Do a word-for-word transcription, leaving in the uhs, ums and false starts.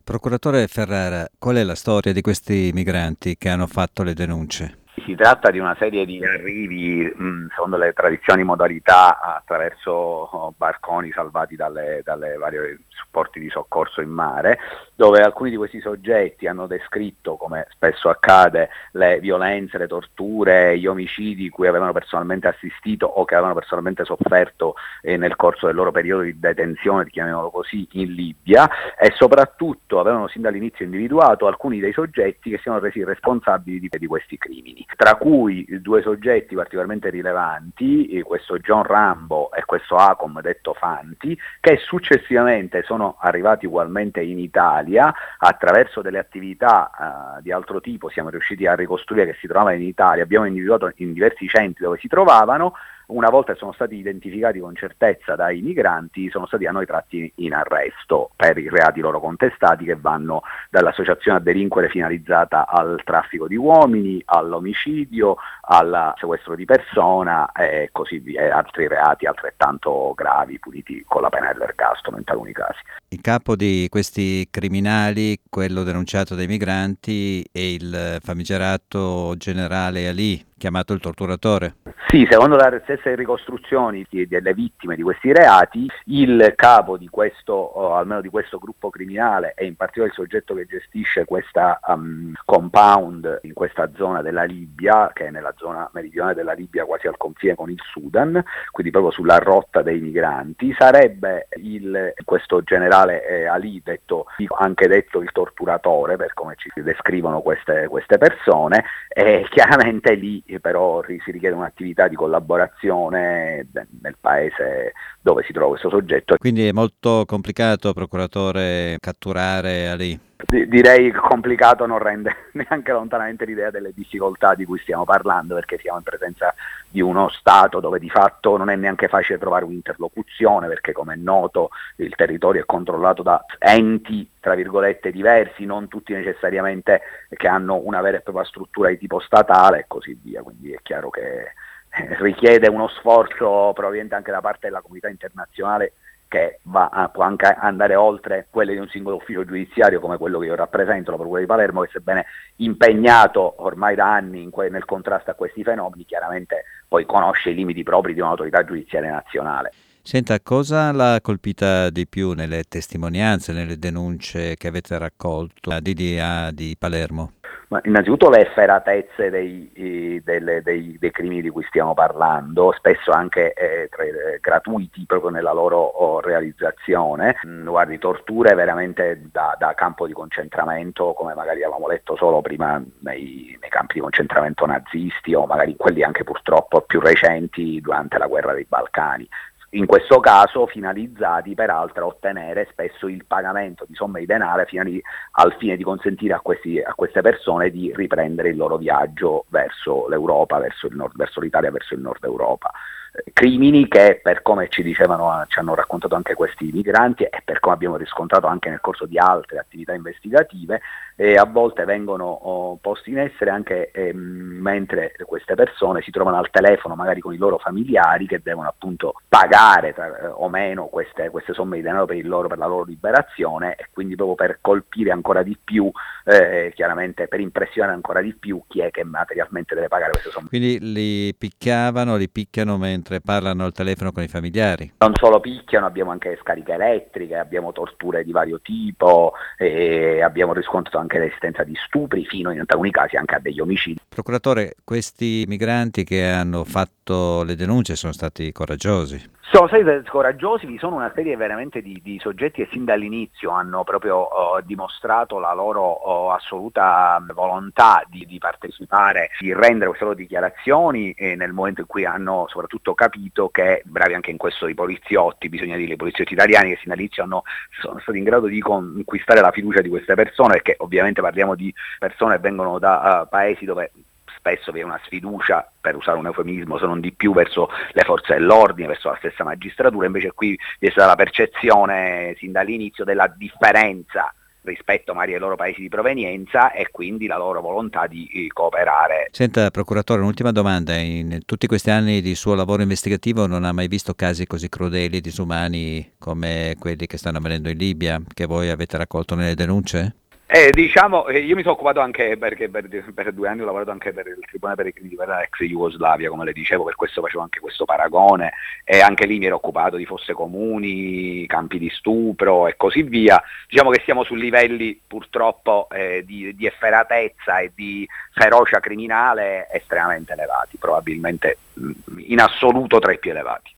Procuratore Ferrara, qual è la storia di questi migranti che hanno fatto le denunce? Si tratta di una serie di arrivi, mh, secondo le tradizionali modalità, attraverso oh, barconi salvati dalle, dalle varie supporti di soccorso in mare, dove alcuni di questi soggetti hanno descritto, come spesso accade, le violenze, le torture, gli omicidi cui avevano personalmente assistito o che avevano personalmente sofferto eh, nel corso del loro periodo di detenzione, chiamiamolo così, in Libia, e soprattutto avevano sin dall'inizio individuato alcuni dei soggetti che siano resi responsabili di, di questi crimini, tra cui due soggetti particolarmente rilevanti, questo John Rambo e questo Acom detto Fanti, che successivamente sono arrivati ugualmente in Italia attraverso delle attività uh, di altro tipo. Siamo riusciti a ricostruire che si trovavano in Italia, abbiamo individuato in diversi centri dove si trovavano. Una volta che sono stati identificati con certezza dai migranti, sono stati a noi tratti in arresto per i reati loro contestati, che vanno dall'associazione a delinquere finalizzata al traffico di uomini, all'omicidio, al sequestro di persona e così via, e altri reati altrettanto gravi puniti con la pena dell'ergastolo in taluni casi. Il capo di questi criminali, quello denunciato dai migranti, è il famigerato generale Ali, chiamato il torturatore. Sì, secondo le stesse ricostruzioni delle vittime di questi reati, il capo di questo, o almeno di questo gruppo criminale, e in particolare il soggetto che gestisce questa um, compound in questa zona della Libia, che è nella zona meridionale della Libia, quasi al confine con il Sudan, quindi proprio sulla rotta dei migranti, sarebbe il, questo generale eh, Ali, detto, anche detto il torturatore, per come ci descrivono queste, queste persone, e chiaramente lì però si richiede un'attività di collaborazione nel paese dove si trova questo soggetto. Quindi è molto complicato, procuratore, catturare Ali? Direi che complicato non rende neanche lontanamente l'idea delle difficoltà di cui stiamo parlando, perché siamo in presenza di uno Stato dove di fatto non è neanche facile trovare un'interlocuzione, perché come è noto il territorio è controllato da enti tra virgolette diversi, non tutti necessariamente che hanno una vera e propria struttura di tipo statale e così via, quindi è chiaro che richiede uno sforzo proveniente anche da parte della comunità internazionale, che va a, può anche andare oltre quelle di un singolo ufficio giudiziario come quello che io rappresento, la Procura di Palermo, che sebbene impegnato ormai da anni in que- nel contrasto a questi fenomeni, chiaramente poi conosce i limiti propri di un'autorità giudiziaria nazionale. Senta, cosa l'ha colpita di più nelle testimonianze, nelle denunce che avete raccolto a D D A di Palermo? Ma innanzitutto le efferatezze dei, eh, delle, dei, dei crimini di cui stiamo parlando, spesso anche eh, tra, eh, gratuiti proprio nella loro oh, realizzazione. Mm, guardi, torture veramente da, da campo di concentramento, come magari avevamo letto solo prima nei, nei campi di concentramento nazisti, o magari quelli anche purtroppo più recenti durante la guerra dei Balcani. In questo caso finalizzati peraltro a ottenere spesso il pagamento di somme di denaro finali, al fine di consentire a, questi, a queste persone di riprendere il loro viaggio verso l'Europa, verso, il nord, verso l'Italia, verso il nord Europa. Crimini che, per come ci dicevano, ci hanno raccontato anche questi migranti e per come abbiamo riscontrato anche nel corso di altre attività investigative, eh, a volte vengono oh, posti in essere anche eh, mentre queste persone si trovano al telefono magari con i loro familiari, che devono appunto pagare tra, eh, o meno queste, queste somme di denaro per, il loro, per la loro liberazione, e quindi proprio per colpire ancora di più, eh, chiaramente per impressionare ancora di più chi è che materialmente deve pagare queste somme. Quindi li picchiavano, li picchiano mentre parlano al telefono con i familiari? Non solo picchiano, abbiamo anche scariche elettriche, abbiamo torture di vario tipo, e abbiamo riscontrato anche l'esistenza di stupri, fino in alcuni casi anche a degli omicidi. Procuratore, questi migranti che hanno fatto le denunce sono stati coraggiosi? Sono stati coraggiosi, vi sono una serie veramente di, di soggetti che sin dall'inizio hanno proprio uh, dimostrato la loro uh, assoluta volontà di, di partecipare, di rendere queste loro dichiarazioni, e nel momento in cui hanno soprattutto capito che, bravi anche in questo i poliziotti, bisogna dire i poliziotti italiani, che sin dall'inizio hanno, sono stati in grado di conquistare la fiducia di queste persone, perché ovviamente parliamo di persone che vengono da uh, paesi dove spesso vi è una sfiducia, per usare un eufemismo, se non di più, verso le forze dell'ordine, verso la stessa magistratura. Invece qui vi è stata la percezione sin dall'inizio della differenza rispetto magari ai loro paesi di provenienza e quindi la loro volontà di eh, cooperare. Senta, procuratore, un'ultima domanda. In tutti questi anni di suo lavoro investigativo non ha mai visto casi così crudeli, disumani come quelli che stanno avvenendo in Libia, che voi avete raccolto nelle denunce? Eh, diciamo, eh, io mi sono occupato anche perché per, per due anni ho lavorato anche per il Tribunale per i crimini di guerra ex Jugoslavia, come le dicevo, per questo facevo anche questo paragone e anche lì mi ero occupato di fosse comuni, campi di stupro e così via. Diciamo che siamo su livelli purtroppo eh, di, di efferatezza e di ferocia criminale estremamente elevati, probabilmente mh, in assoluto tra i più elevati.